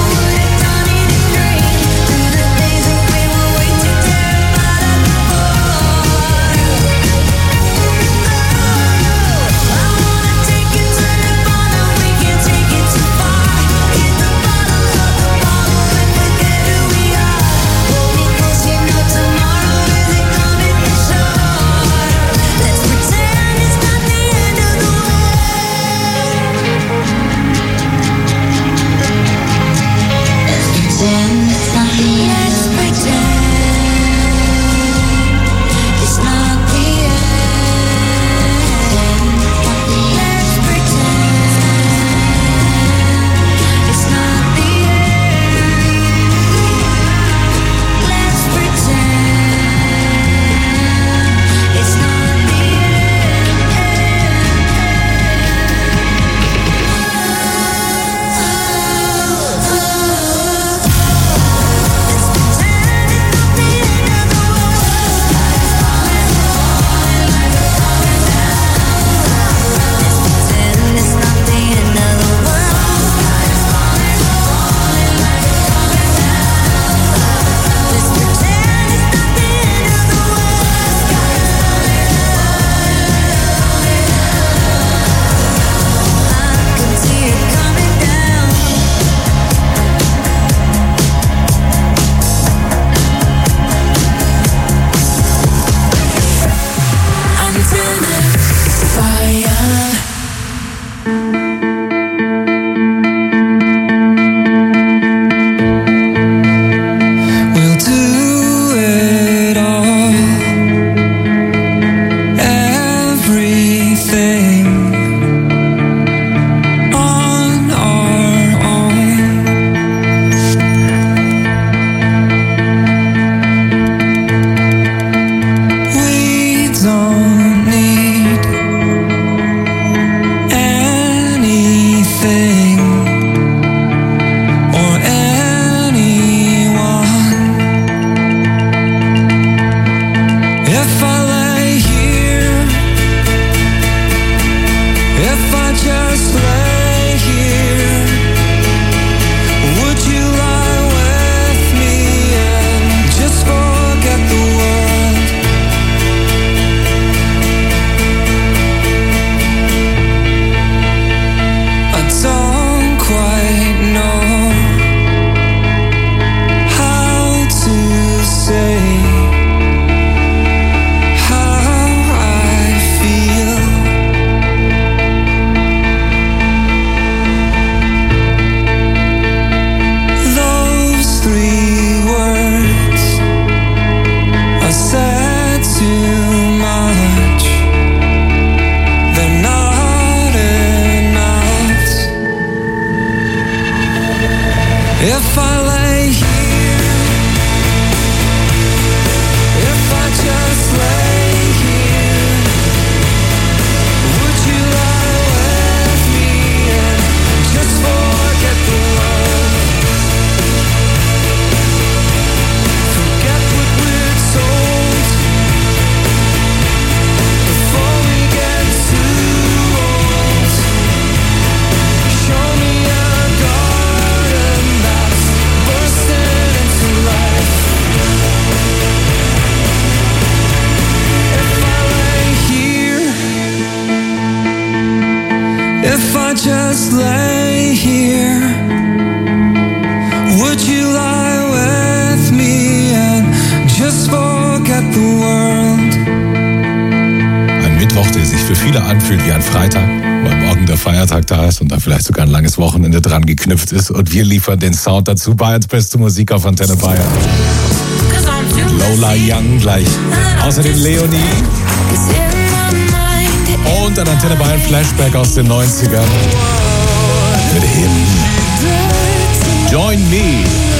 [SPEAKER 3] just lay here? Would you lie with me and just forget the world?
[SPEAKER 6] Ein Mittwoch, der sich für viele anfühlt wie ein Freitag, weil morgen der Feiertag da ist und dann vielleicht sogar ein langes Wochenende dran geknüpft ist. Und wir liefern den Sound dazu. Bayerns beste Musik auf Antenne Bayern. Lola Young gleich. Außerdem Leonie. Und ein Antenne Bayern Flashback aus den 90ern. Mit dem Join Me.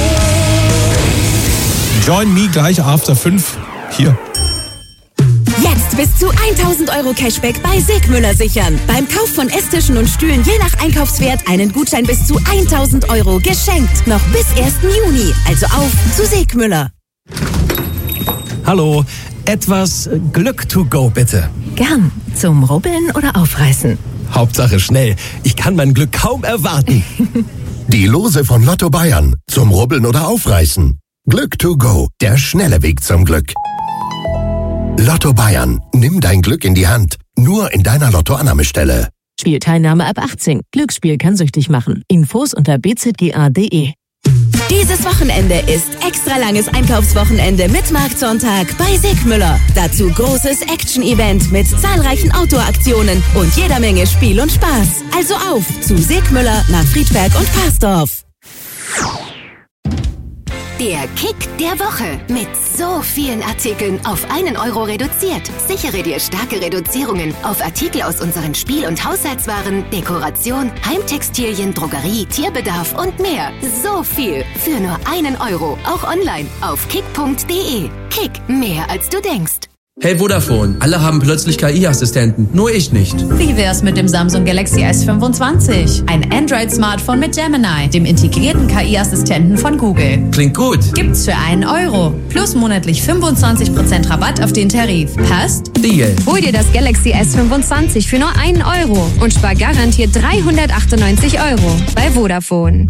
[SPEAKER 6] Join Me gleich after 5. Hier.
[SPEAKER 5] Jetzt bis zu 1000 € Cashback bei Segmüller sichern. Beim Kauf von Esstischen und Stühlen je nach Einkaufswert einen Gutschein bis zu 1000 € geschenkt. Noch bis 1. Juni. Also auf zu Segmüller.
[SPEAKER 10] Hallo, etwas Glück to go bitte.
[SPEAKER 9] Gern. Zum Rubbeln oder Aufreißen?
[SPEAKER 10] Hauptsache schnell. Ich kann mein Glück kaum erwarten.
[SPEAKER 14] Die Lose von Lotto Bayern. Zum Rubbeln oder Aufreißen. Glück to go. Der schnelle Weg zum Glück. Lotto Bayern. Nimm dein Glück in die Hand. Nur in deiner Lottoannahmestelle.
[SPEAKER 9] Spielteilnahme ab 18. Glücksspiel kann süchtig machen. Infos unter bzga.de.
[SPEAKER 5] Dieses Wochenende ist extra langes Einkaufswochenende mit Marktsonntag bei Segmüller. Dazu großes Action-Event mit zahlreichen Outdoor-Aktionen und jeder Menge Spiel und Spaß. Also auf zu Segmüller nach Friedberg und Parsdorf.
[SPEAKER 16] Der Kick der Woche. Mit so vielen Artikeln auf 1 € reduziert. Sichere dir starke Reduzierungen auf Artikel aus unseren Spiel- und Haushaltswaren, Dekoration, Heimtextilien, Drogerie, Tierbedarf und mehr. So viel für nur 1 €. Auch online auf kick.de. Kick, mehr als du denkst.
[SPEAKER 12] Hey Vodafone, alle haben plötzlich KI-Assistenten, nur ich nicht.
[SPEAKER 13] Wie wär's mit dem Samsung Galaxy S25? Ein Android-Smartphone mit Gemini, dem integrierten KI-Assistenten von Google.
[SPEAKER 12] Klingt gut.
[SPEAKER 13] Gibt's für 1 €. Plus monatlich 25% Rabatt auf den Tarif. Passt?
[SPEAKER 12] Deal.
[SPEAKER 16] Hol dir das Galaxy S25 für nur 1 € und spar garantiert 398 € bei Vodafone.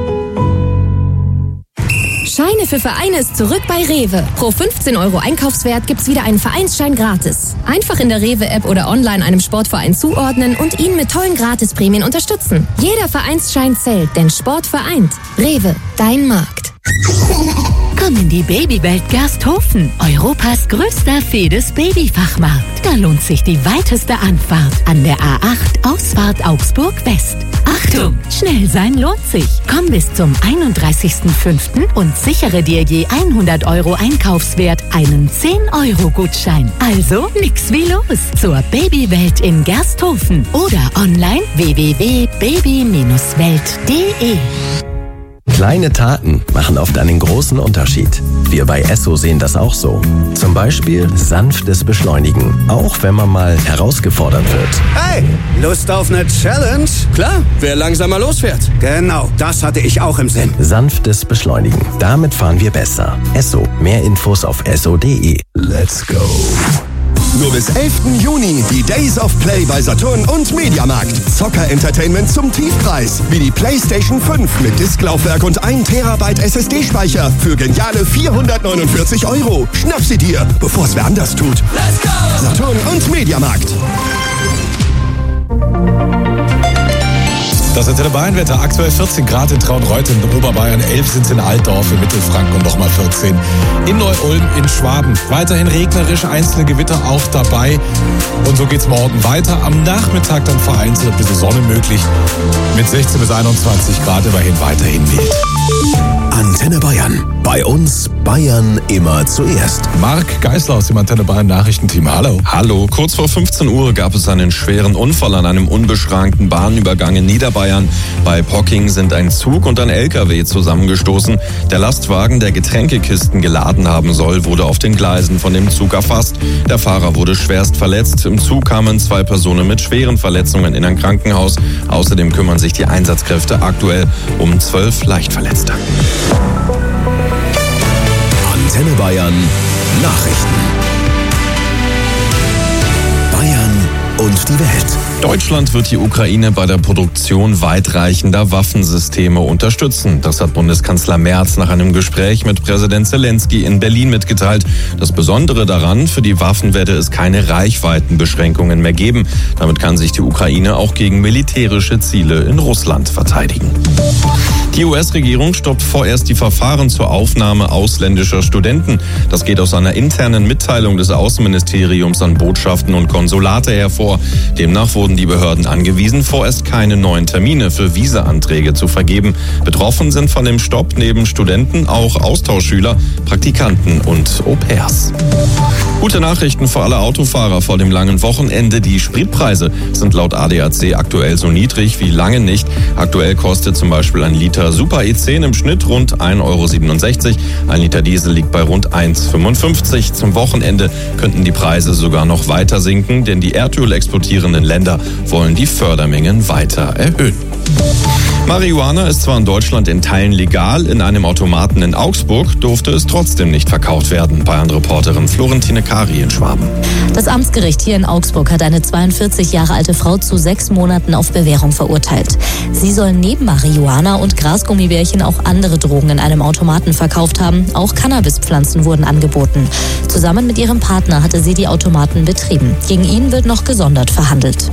[SPEAKER 16] Scheine für Vereine ist zurück bei Rewe. Pro 15 € Einkaufswert gibt's wieder einen Vereinsschein gratis. Einfach in der Rewe-App oder online einem Sportverein zuordnen und ihn mit tollen Gratisprämien unterstützen. Jeder Vereinsschein zählt, denn Sport vereint. Rewe, dein Markt.
[SPEAKER 5] Komm in die Babywelt Gersthofen, Europas größter Fedes-Babyfachmarkt. Da lohnt sich die weiteste Anfahrt an der A8 Ausfahrt Augsburg West. Achtung, schnell sein lohnt sich. Komm bis zum 31.05. und sichere dir je 100 € Einkaufswert einen 10-€-Gutschein. Also nix wie los zur Babywelt in Gersthofen oder online www.baby-welt.de.
[SPEAKER 24] Kleine Taten machen oft einen großen Unterschied. Wir bei Esso sehen das auch so. Zum Beispiel sanftes Beschleunigen, auch wenn man mal herausgefordert wird.
[SPEAKER 25] Hey, Lust auf eine Challenge?
[SPEAKER 12] Klar, wer langsamer losfährt.
[SPEAKER 25] Genau, das hatte ich auch im Sinn.
[SPEAKER 24] Sanftes Beschleunigen, damit fahren wir besser. Esso, mehr Infos auf esso.de.
[SPEAKER 14] Let's go.
[SPEAKER 26] Nur bis 11. Juni die Days of Play bei Saturn und Mediamarkt. Zocker-Entertainment zum Tiefpreis. Wie die PlayStation 5 mit Disklaufwerk und 1 Terabyte SSD-Speicher für geniale 449 €. Schnapp sie dir, bevor es wer anders tut. Let's go! Saturn und Mediamarkt.
[SPEAKER 6] Das Antenne Bayern-Wetter. Aktuell 14 Grad in Traunreut in Oberbayern, 11 sind in Altdorf in Mittelfranken und nochmal 14 in Neu-Ulm in Schwaben. Weiterhin regnerisch, einzelne Gewitter auch dabei. Und so geht's morgen weiter. Am Nachmittag dann vereinzelt ein bisschen Sonne möglich. Mit 16 bis 21 Grad immerhin weiterhin mild.
[SPEAKER 14] Antenne Bayern. Bei uns Bayern immer zuerst.
[SPEAKER 6] Marc Geisler aus dem Antenne Bayern Nachrichtenteam. Hallo.
[SPEAKER 8] Hallo. Kurz vor 15 Uhr gab es einen schweren Unfall an einem unbeschrankten Bahnübergang in Niederbayern. Bei Pocking sind ein Zug und ein LKW zusammengestoßen. Der Lastwagen, der Getränkekisten geladen haben soll, wurde auf den Gleisen von dem Zug erfasst. Der Fahrer wurde schwerst verletzt. Im Zug kamen 2 Personen mit schweren Verletzungen in ein Krankenhaus. Außerdem kümmern sich die Einsatzkräfte aktuell um 12 Leichtverletzte.
[SPEAKER 14] Antenne Bayern Nachrichten. Bayern und die Welt.
[SPEAKER 8] Deutschland wird die Ukraine bei der Produktion weitreichender Waffensysteme unterstützen. Das hat Bundeskanzler Merz nach einem Gespräch mit Präsident Zelensky in Berlin mitgeteilt. Das Besondere daran, für die Waffen werde es keine Reichweitenbeschränkungen mehr geben. Damit kann sich die Ukraine auch gegen militärische Ziele in Russland verteidigen. Die US-Regierung stoppt vorerst die Verfahren zur Aufnahme ausländischer Studenten. Das geht aus einer internen Mitteilung des Außenministeriums an Botschaften und Konsulate hervor. Demnach wurden die Behörden angewiesen, vorerst keine neuen Termine für Visa-Anträge zu vergeben. Betroffen sind von dem Stopp neben Studenten auch Austauschschüler, Praktikanten und Au-pairs. Gute Nachrichten für alle Autofahrer vor dem langen Wochenende. Die Spritpreise sind laut ADAC aktuell so niedrig wie lange nicht. Aktuell kostet zum Beispiel ein Liter Super E10 im Schnitt rund 1,67 €. Ein Liter Diesel liegt bei rund 1,55 €. Zum Wochenende könnten die Preise sogar noch weiter sinken, denn die Erdöl exportierenden Länder wollen die Fördermengen weiter erhöhen. Marihuana ist zwar in Deutschland in Teilen legal, in einem Automaten in Augsburg durfte es trotzdem nicht verkauft werden. Bayern-Reporterin Florentine Kari in Schwaben.
[SPEAKER 9] Das Amtsgericht hier in Augsburg hat eine 42 Jahre alte Frau zu 6 Monaten auf Bewährung verurteilt. Sie soll neben Marihuana und Grasgummibärchen auch andere Drogen in einem Automaten verkauft haben. Auch Cannabispflanzen wurden angeboten. Zusammen mit ihrem Partner hatte sie die Automaten betrieben. Gegen ihn wird noch gesondert verhandelt.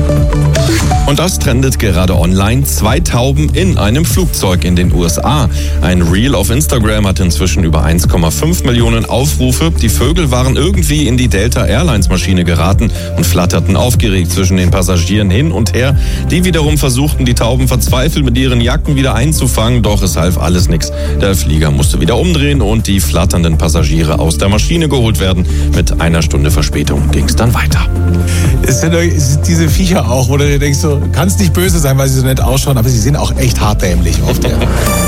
[SPEAKER 8] Und das trendet gerade online. 2 Tauben in einem Flugzeug in den USA. Ein Reel auf Instagram hat inzwischen über 1,5 Millionen Aufrufe. Die Vögel waren irgendwie in die Delta Airlines Maschine geraten und flatterten aufgeregt zwischen den Passagieren hin und her. Die wiederum versuchten, die Tauben verzweifelt mit ihren Jacken wieder einzufangen, doch es half alles nichts. Der Flieger musste wieder umdrehen und die flatternden Passagiere aus der Maschine geholt werden. Mit 1 Stunde Verspätung ging es dann weiter.
[SPEAKER 6] Es sind diese Viecher auch, wo du denkst, so, kann es nicht böse sein, weil sie so nett ausschauen, aber sie sind auch echt hart dämlich oft. Ja.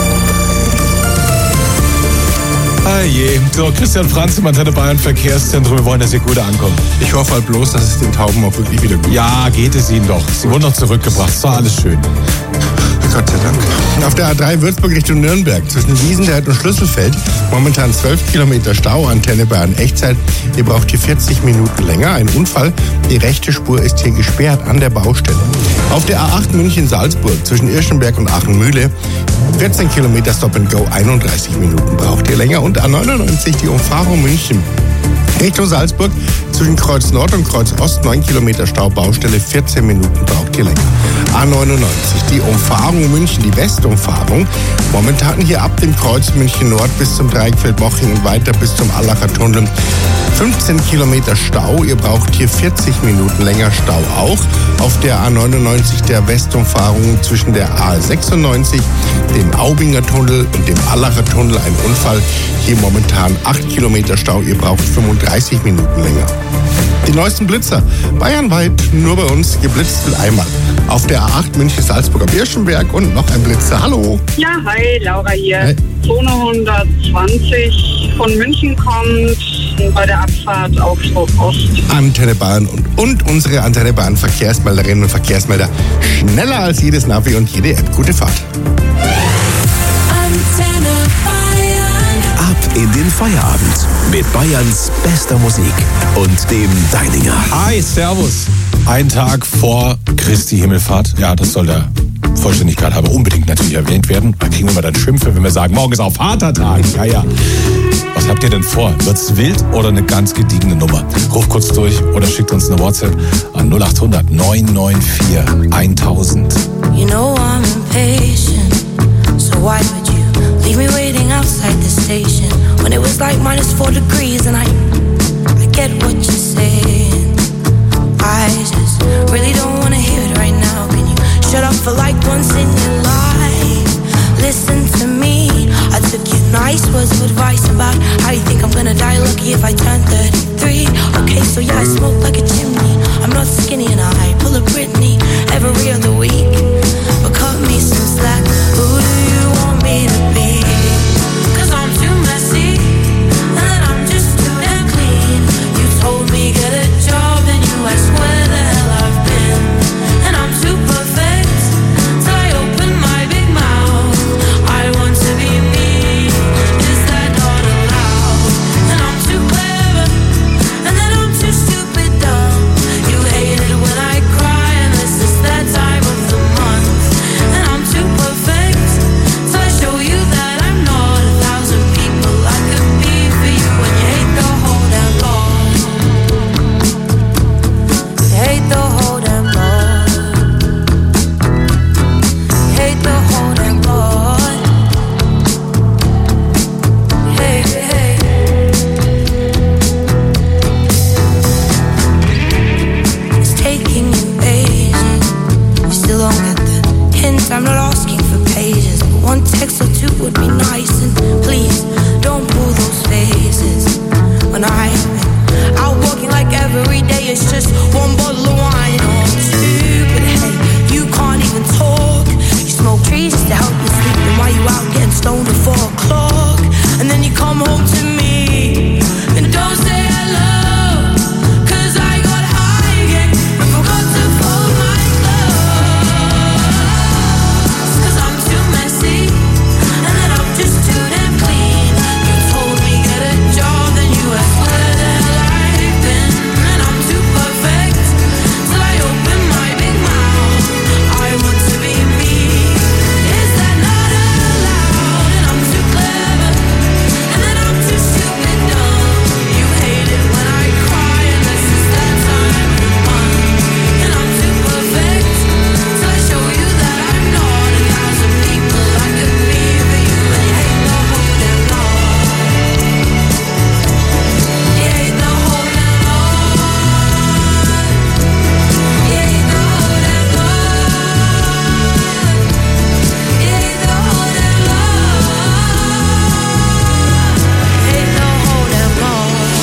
[SPEAKER 6] Ah je. So, Christian Franz im Antenne Bayern Verkehrszentrum. Wir wollen, dass ihr gut ankommt.
[SPEAKER 11] Ich hoffe halt bloß, dass es den Tauben auch wirklich wieder gut geht.
[SPEAKER 6] Ja, geht es ihnen doch. Sie wurden noch zurückgebracht. Es war alles schön.
[SPEAKER 11] Gott sei Dank. Auf der A3 Würzburg Richtung Nürnberg zwischen Wiesenthal und Schlüsselfeld momentan 12 Kilometer Stau, Antenne Bayern Echtzeit. Ihr braucht hier 40 Minuten länger. Ein Unfall. Die rechte Spur ist hier gesperrt an der Baustelle. Auf der A8 München-Salzburg zwischen Irschenberg und Aachen-Mühle 14 Kilometer Stop and Go, 31 Minuten braucht ihr länger. Und A99 die Umfahrung München Richtung Salzburg zwischen Kreuz Nord und Kreuz Ost 9 Kilometer Stau, Baustelle 14 Minuten braucht ihr länger. A99 die Umfahrung München, die Westumfahrung. Momentan hier ab dem Kreuz München Nord bis zum Dreieckfeld-Moching und weiter bis zum Allacher Tunnel 15 Kilometer Stau. Ihr braucht hier 40 Minuten länger Stau auch. Auf der A99 der Westumfahrung zwischen der A96, dem Aubinger Tunnel und dem Allacher Tunnel ein Unfall. Hier momentan 8 Kilometer Stau. Ihr braucht 35 Minuten länger. Die neuesten Blitzer. Bayernweit nur bei uns geblitzt wird einmal. Auf der A8 München-Salzburg am Irschenberg und noch ein Blitzer. Hallo.
[SPEAKER 1] Ja, hi, Laura hier.
[SPEAKER 11] Hi.
[SPEAKER 1] Zone 120 von München kommt bei der Abfahrt Augsburg Ost.
[SPEAKER 11] Antenne Bayern und unsere Antenne Bayern Verkehrsmelderinnen und Verkehrsmelder. Schneller als jedes Navi und jede App. Gute Fahrt.
[SPEAKER 3] Antenne Bayern.
[SPEAKER 7] Ab in den Feierabend mit Bayerns bester Musik und dem Deininger.
[SPEAKER 6] Hi, servus. Ein Tag vor Christi Himmelfahrt. Ja, das soll der Vollständigkeit halber unbedingt natürlich erwähnt werden. Da kriegen wir mal dann Schimpfe, wenn wir sagen, morgen ist auch Vatertag. Ja, ja. Was habt ihr denn vor? Wird's wild oder eine ganz gediegene Nummer? Ruf kurz durch oder schickt uns eine WhatsApp an 0800 994 1000.
[SPEAKER 3] You know I'm impatient, so why would you leave me waiting outside the station when it was like -4 degrees and I get what you're saying. I just really don't wanna hear it right now. Can you shut up for like once in your life? Listen to me. I took your nice words of advice about how you think I'm gonna die lucky if I turn 33. Okay, so yeah, I smoke like a chimney. I'm not skinny and I pull a Britney every other week. But cut me some slack. Who do you want me to be? 'Cause I'm too messy and I'm just too damn clean. You told me get a job and you asked where the hell I've been. And I'm too perfect till I open my big mouth. I want to be me. Is that not allowed? And I'm too clever and then I'm too stupid dumb. You hate it when I cry and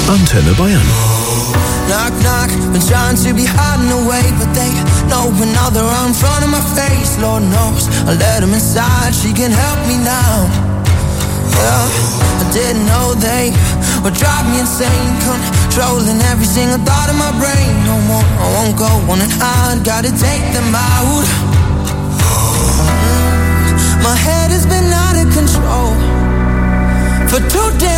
[SPEAKER 7] Antenne Bayern.
[SPEAKER 3] Knock, knock, been trying to be hiding away, but they know now they're right in front of my face. Lord knows I let them inside, she can help me now. Yeah, I didn't know they would drive me insane, controlling every single thought in my brain. No more, I won't go on and hide, gotta take them out. My head has been out of control for too damn